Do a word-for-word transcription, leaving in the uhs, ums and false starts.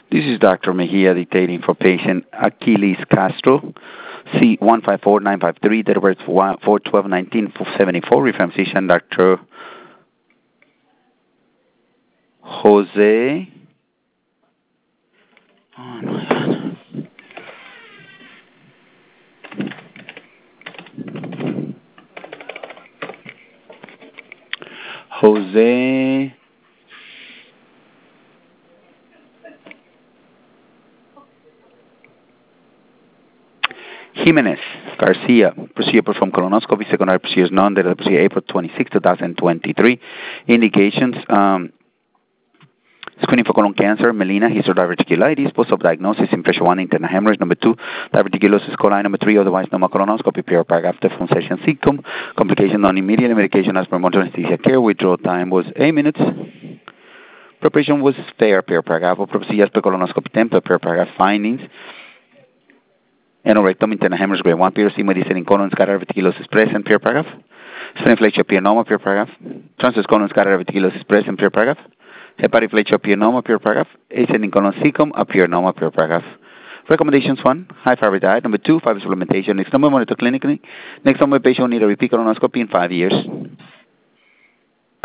This is Doctor Mejia dictating for patient Achilles Castro, C one five four nine five three, date of birth four twelve nineteen seventy-four, reference physician Doctor Jose. Oh my God. Jose Jimenez Garcia, procedure performed colonoscopy, secondary procedures none, date of the procedure April twenty-sixth, twenty twenty-three. Indications, um, screening for colon cancer, melena, history-diverticulitis, post-op diagnosis, impression one, internal hemorrhage, number two, diverticulosis coli, number three, otherwise normal colonoscopy, pure paragraph, defunct session symptom, complication non-immediate, medication as per monitored anesthesia care, withdrawal time was eight minutes. Preparation was fair, pure paragraph, procedures per colonoscopy template, pure paragraph findings, anorectum, internal hemorrhage, grade one, P R C, medicine in colon, scatter reticulosis present, pure paragraph, splenophagia pure normal, pure paragraph, transverse colon, scatter reticulosis present, pure paragraph, hepatophagia pure normal, pure paragraph, ascending colon cecum, a pure normal, pure paragraph. Recommendations: one, high fiber diet. Number two, fiber supplementation. Next number, monitor clinically. Next number, patient will need a repeat colonoscopy in five years.